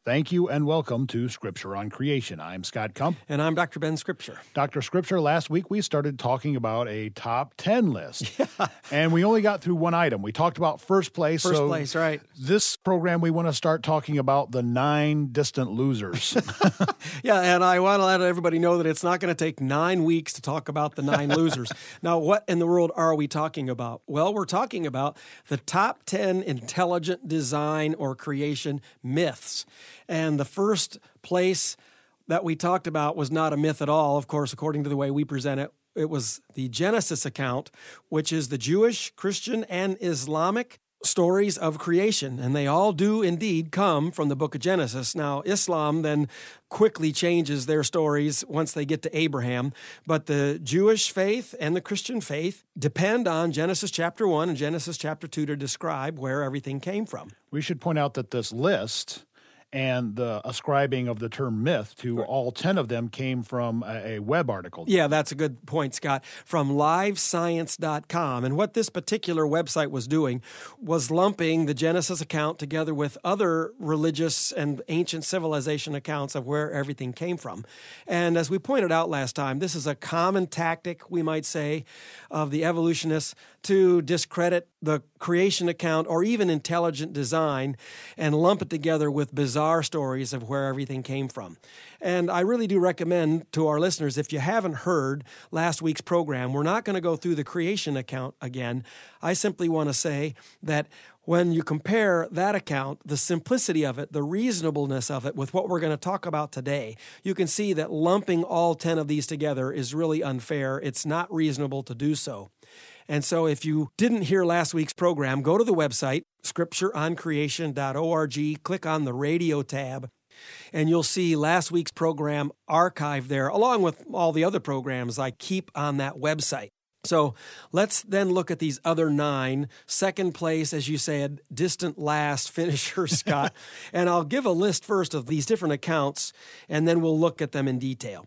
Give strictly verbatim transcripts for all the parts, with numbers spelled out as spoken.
Thank you and welcome to Scripture on Creation. I'm Scott Kump. And I'm Doctor Ben Scripture. Doctor Scripture, last week we started talking about a top ten list. Yeah. And we only got through one item. We talked about first place. First so place, right. This program, we want to start talking about the nine distant losers. Yeah, and I want to let everybody know that it's not going to take nine weeks to talk about the nine losers. Now, what in the world are we talking about? Well, we're talking about the top ten intelligent design or creation myths. And the first place that we talked about was not a myth at all, of course, according to the way we present it. It was the Genesis account, which is the Jewish, Christian, and Islamic stories of creation, and they all do indeed come from the book of Genesis. Now, Islam then quickly changes their stories once they get to Abraham, but the Jewish faith and the Christian faith depend on Genesis chapter one and Genesis chapter two to describe where everything came from. We should point out that this list and the ascribing of the term myth to all ten of them came from a, a web article. Yeah, that's a good point, Scott, from live science dot com. And what this particular website was doing was lumping the Genesis account together with other religious and ancient civilization accounts of where everything came from. And as we pointed out last time, this is a common tactic, we might say, of the evolutionists to discredit the creation account or even intelligent design and lump it together with bizarre stories of where everything came from. And I really do recommend to our listeners, if you haven't heard last week's program, we're not going to go through the creation account again. I simply want to say that when you compare that account, the simplicity of it, the reasonableness of it with what we're going to talk about today, you can see that lumping all ten of these together is really unfair. It's not reasonable to do so. And so if you didn't hear last week's program, go to the website, scripture on creation dot org, click on the radio tab, and you'll see last week's program archived there, along with all the other programs I keep on that website. So let's then look at these other nine, second place, as you said, distant last finisher, Scott. And I'll give a list first of these different accounts, and then we'll look at them in detail.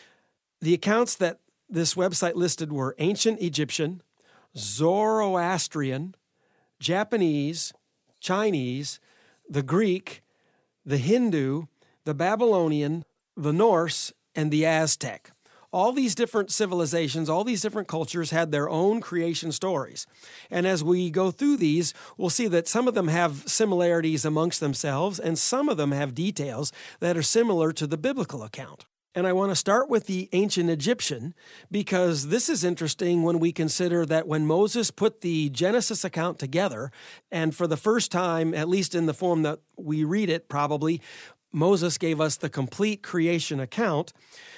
The accounts that this website listed were ancient Egyptian, Zoroastrian, Japanese, Chinese, the Greek, the Hindu, the Babylonian, the Norse, and the Aztec. All these different civilizations, all these different cultures had their own creation stories. And as we go through these, we'll see that some of them have similarities amongst themselves, and some of them have details that are similar to the biblical account. And I want to start with the ancient Egyptian because this is interesting when we consider that when Moses put the Genesis account together, and for the first time, at least in the form that we read it probably, Moses gave us the complete creation account.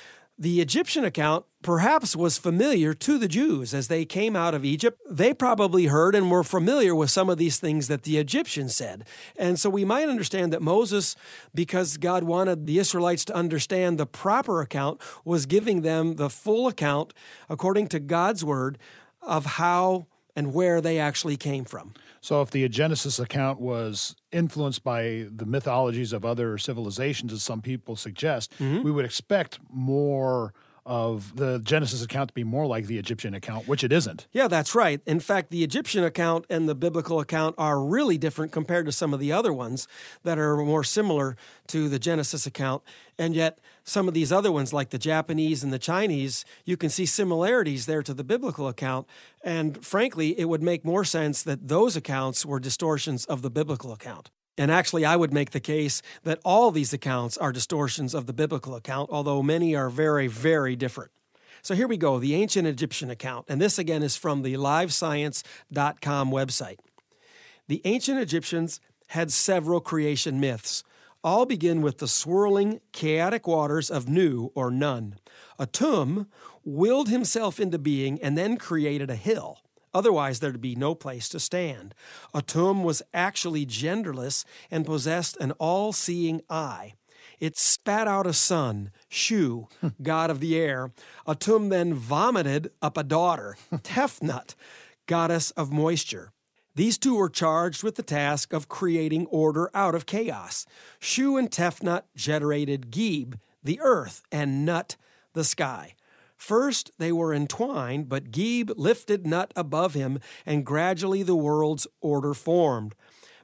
The Egyptian account perhaps was familiar to the Jews as they came out of Egypt. They probably heard and were familiar with some of these things that the Egyptians said. And so we might understand that Moses, because God wanted the Israelites to understand the proper account, was giving them the full account according to God's word of how and where they actually came from. So if the Genesis account was influenced by the mythologies of other civilizations, as some people suggest, mm-hmm. we would expect more of the Genesis account to be more like the Egyptian account, which it isn't. Yeah, that's right. In fact, the Egyptian account and the biblical account are really different compared to some of the other ones that are more similar to the Genesis account. And yet, some of these other ones, like the Japanese and the Chinese, you can see similarities there to the biblical account. And frankly, it would make more sense that those accounts were distortions of the biblical account. And actually, I would make the case that all these accounts are distortions of the biblical account, although many are very, very different. So here we go, the ancient Egyptian account. And this, again, is from the live science dot com website. The ancient Egyptians had several creation myths. All begin with the swirling, chaotic waters of Nu, or Nun. Atum willed himself into being and then created a hill. Otherwise, there'd be no place to stand. Atum was actually genderless and possessed an all-seeing eye. It spat out a son, Shu, god of the air. Atum then vomited up a daughter, Tefnut, goddess of moisture. These two were charged with the task of creating order out of chaos. Shu and Tefnut generated Geb, the earth, and Nut, the sky. First, they were entwined, but Geb lifted Nut above him, and gradually the world's order formed.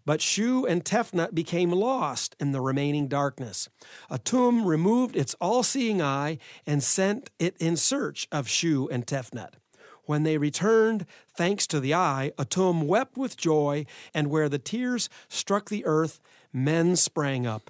But Shu and Tefnut became lost in the remaining darkness. Atum removed its all-seeing eye and sent it in search of Shu and Tefnut. When they returned, thanks to the eye, Atum wept with joy, and where the tears struck the earth, men sprang up.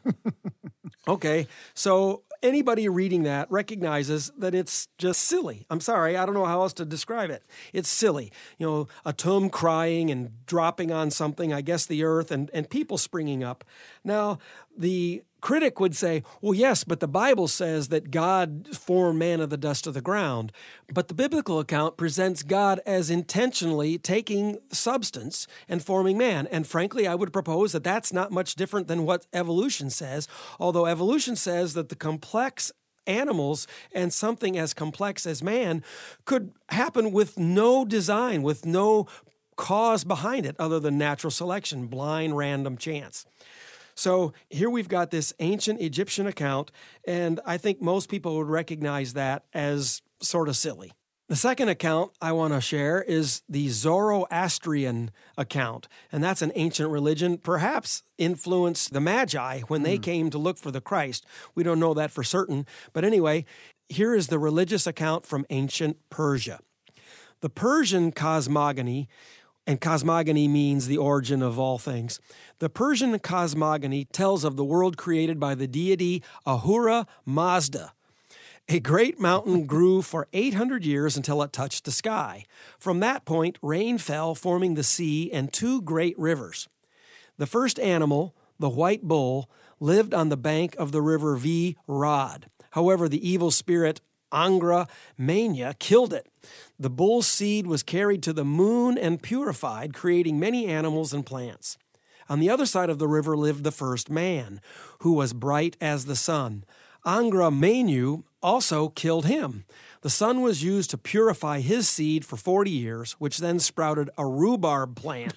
Okay, so anybody reading that recognizes that it's just silly. I'm sorry, I don't know how else to describe it. It's silly. You know, Atum crying and dropping on something, I guess the earth, and, and people springing up. Now, the critic would say, well, yes, but the Bible says that God formed man of the dust of the ground. But the biblical account presents God as intentionally taking substance and forming man. And frankly, I would propose that that's not much different than what evolution says, although evolution says that the complex animals and something as complex as man could happen with no design, with no cause behind it other than natural selection, blind, random chance. So here we've got this ancient Egyptian account, and I think most people would recognize that as sort of silly. The second account I want to share is the Zoroastrian account, and that's an ancient religion, perhaps influenced the Magi when they mm. came to look for the Christ. We don't know that for certain, but anyway, here is the religious account from ancient Persia. The Persian cosmogony, and cosmogony means the origin of all things. The Persian cosmogony tells of the world created by the deity Ahura Mazda. A great mountain grew for eight hundred years until it touched the sky. From that point, rain fell, forming the sea and two great rivers. The first animal, the white bull, lived on the bank of the river Virad. However, the evil spirit Angra Mainya killed it. The bull's seed was carried to the moon and purified, creating many animals and plants. On the other side of the river lived the first man, who was bright as the sun. Angra Mainyu also killed him. The sun was used to purify his seed for forty years, which then sprouted a rhubarb plant.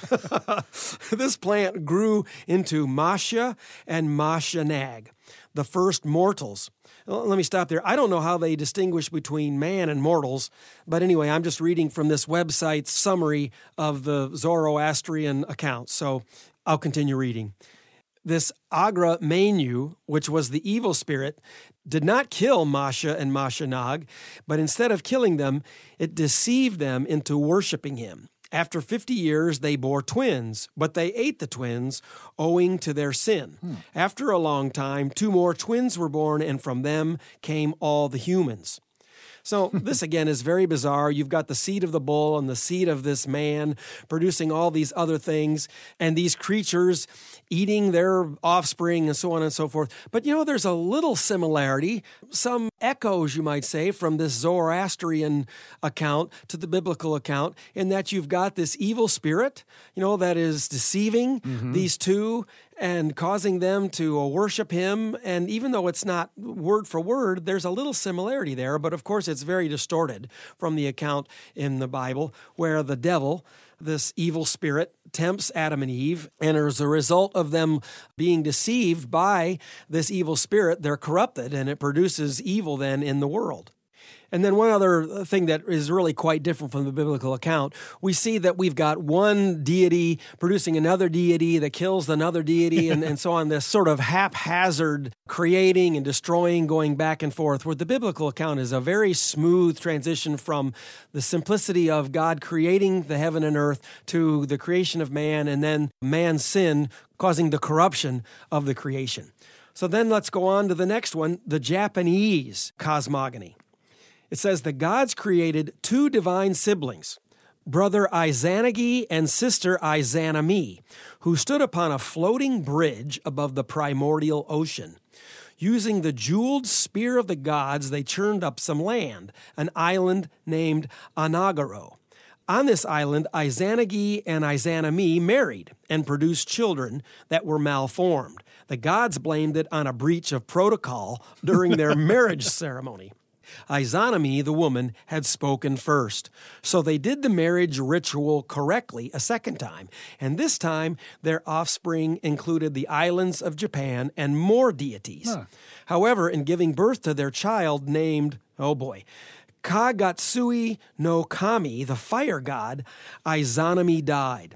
This plant grew into Masha and Mashanag, the first mortals. Let me stop there. I don't know how they distinguish between man and mortals, but anyway, I'm just reading from this website's summary of the Zoroastrian account, so I'll continue reading. This Agra Mainyu, which was the evil spirit, did not kill Masha and Mashanag, but instead of killing them, it deceived them into worshiping him. After fifty years, they bore twins, but they ate the twins, owing to their sin. Hmm. After a long time, two more twins were born, and from them came all the humans. So this, again, is very bizarre. You've got the seed of the bull and the seed of this man producing all these other things, and these creatures eating their offspring and so on and so forth. But, you know, there's a little similarity, some echoes, you might say, from this Zoroastrian account to the biblical account, in that you've got this evil spirit, you know, that is deceiving mm-hmm. these two and causing them to worship him. And even though it's not word for word, there's a little similarity there. But of course, it's very distorted from the account in the Bible where the devil, this evil spirit, tempts Adam and Eve. And as a result of them being deceived by this evil spirit, they're corrupted, and it produces evil then in the world. And then one other thing that is really quite different from the biblical account, we see that we've got one deity producing another deity that kills another deity and, and so on, this sort of haphazard creating and destroying, going back and forth, where the biblical account is a very smooth transition from the simplicity of God creating the heaven and earth to the creation of man, and then man's sin causing the corruption of the creation. So then let's go on to the next one, the Japanese cosmogony. It says the gods created two divine siblings, brother Izanagi and sister Izanami, who stood upon a floating bridge above the primordial ocean. Using the jeweled spear of the gods, they churned up some land, an island named Anagaro. On this island, Izanagi and Izanami married and produced children that were malformed. The gods blamed it on a breach of protocol during their marriage ceremony. Izanami, the woman, had spoken first. So they did the marriage ritual correctly a second time, and this time their offspring included the islands of Japan and more deities. Huh. However, in giving birth to their child named, oh boy, Kagatsui no Kami, the fire god, Izanami died.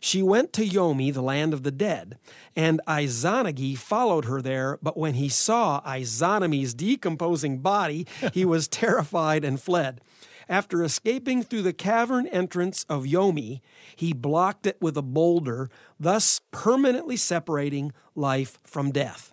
She went to Yomi, the land of the dead, and Izanagi followed her there, but when he saw Izanami's decomposing body, he was terrified and fled. After escaping through the cavern entrance of Yomi, he blocked it with a boulder, thus permanently separating life from death.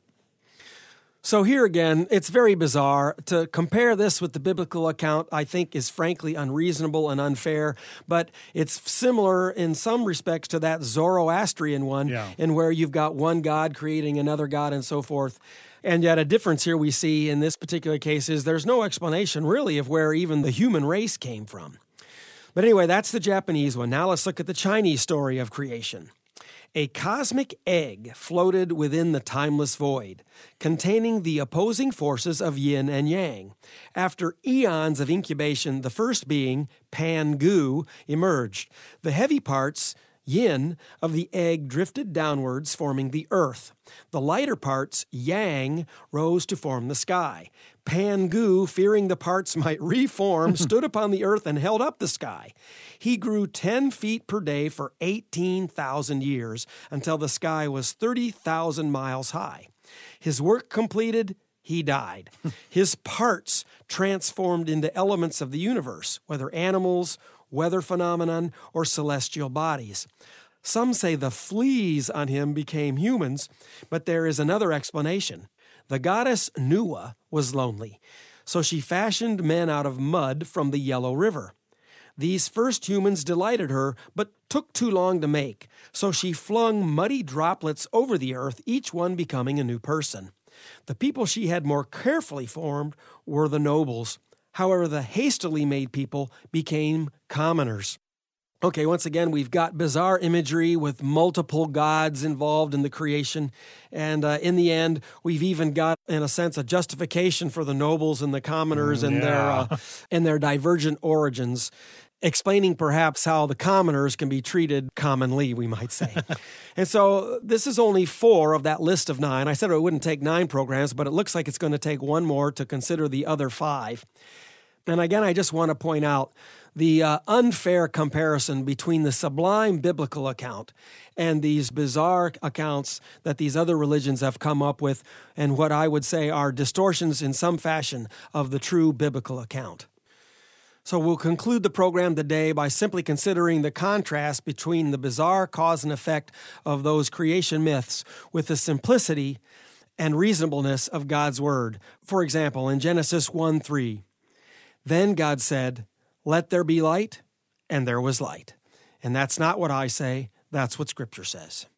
So here again, it's very bizarre. To compare this with the biblical account, I think, is frankly unreasonable and unfair, but it's similar in some respects to that Zoroastrian one, yeah. in where you've got one God creating another God and so forth. And yet a difference here we see in this particular case is there's no explanation really of where even the human race came from. But anyway, that's the Japanese one. Now let's look at the Chinese story of creation. A cosmic egg floated within the timeless void, containing the opposing forces of yin and yang. After eons of incubation, the first being, Pan-gu, emerged. The heavy parts, yin, of the egg drifted downwards, forming the earth. The lighter parts, yang, rose to form the sky. Pan-gu, fearing the parts might reform, stood upon the earth and held up the sky. He grew ten feet per day for eighteen thousand years, until the sky was thirty thousand miles high. His work completed, he died. His parts transformed into elements of the universe, whether animals, weather phenomenon, or celestial bodies. Some say the fleas on him became humans, but there is another explanation. The goddess Nuwa was lonely, so she fashioned men out of mud from the Yellow River. These first humans delighted her, but took too long to make, so she flung muddy droplets over the earth, each one becoming a new person. The people she had more carefully formed were the nobles. However, the hastily made people became commoners. Okay, once again, we've got bizarre imagery with multiple gods involved in the creation. And uh, in the end, we've even got, in a sense, a justification for the nobles and the commoners and, yeah. their, uh, and their divergent origins, explaining perhaps how the commoners can be treated commonly, we might say. And so this is only four of that list of nine. I said it wouldn't take nine programs, but it looks like it's going to take one more to consider the other five. And again, I just want to point out the uh, unfair comparison between the sublime biblical account and these bizarre accounts that these other religions have come up with, and what I would say are distortions in some fashion of the true biblical account. So we'll conclude the program today by simply considering the contrast between the bizarre cause and effect of those creation myths with the simplicity and reasonableness of God's Word. For example, in Genesis one three, then God said, "Let there be light," and there was light. And that's not what I say, that's what Scripture says.